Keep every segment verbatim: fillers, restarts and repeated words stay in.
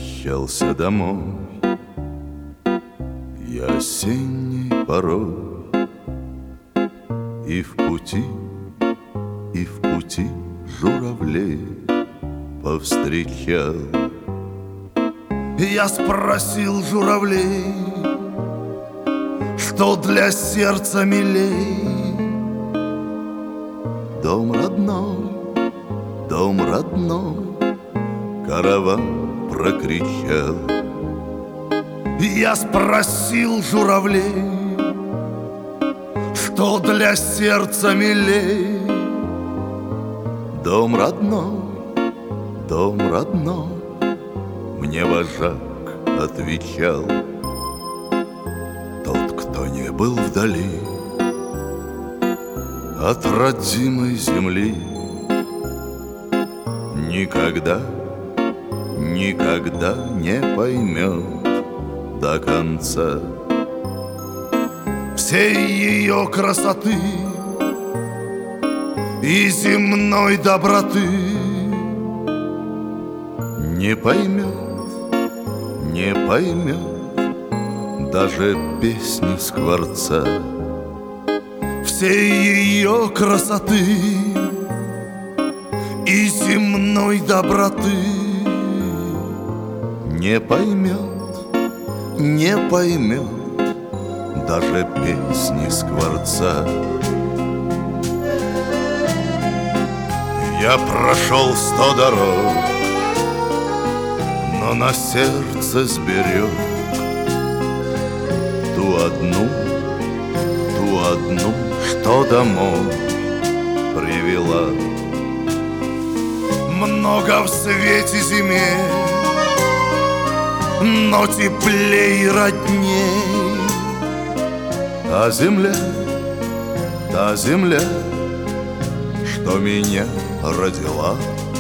возвращался домой я осенней порой, и в пути, и в пути журавлей повстречал. Я спросил журавлей, что для сердца милей. Дом родной, дом родной, караван прокричал. Я спросил журавлей, что для сердца милей. Дом родной, дом родной, мне вожак отвечал. Тот, кто не был вдали от родимой земли, никогда, никогда не поймет до конца всей ее красоты и земной доброты. Не поймет, не поймет даже песни скворца всей ее красоты и земной доброты. Не поймет, не поймет даже песни скворца. Я прошел сто дорог, но на сердце сберег ту одну, ту одну, что домой привела. Много в свете земель, но теплей и родней та земля, та земля, что меня родила.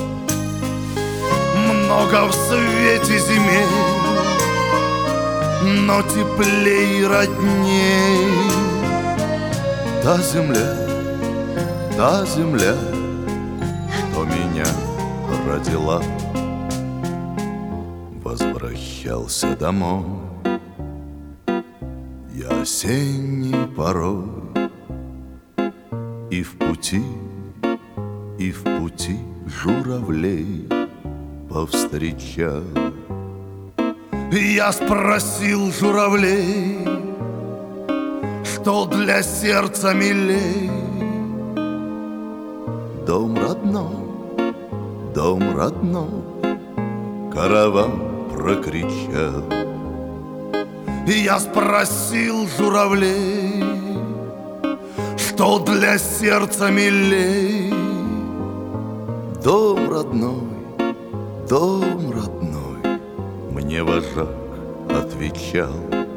Много в свете земель, но теплей и родней та земля, та земля, что меня родила. Возвращался домой я осенней порой, и в пути, и в пути журавлей повстречал. Я спросил журавлей, что для сердца милей. Дом родной, дом родной, караван прокричал. Я спросил журавлей, что для сердца милей. Дом родной, дом родной, мне вожак отвечал.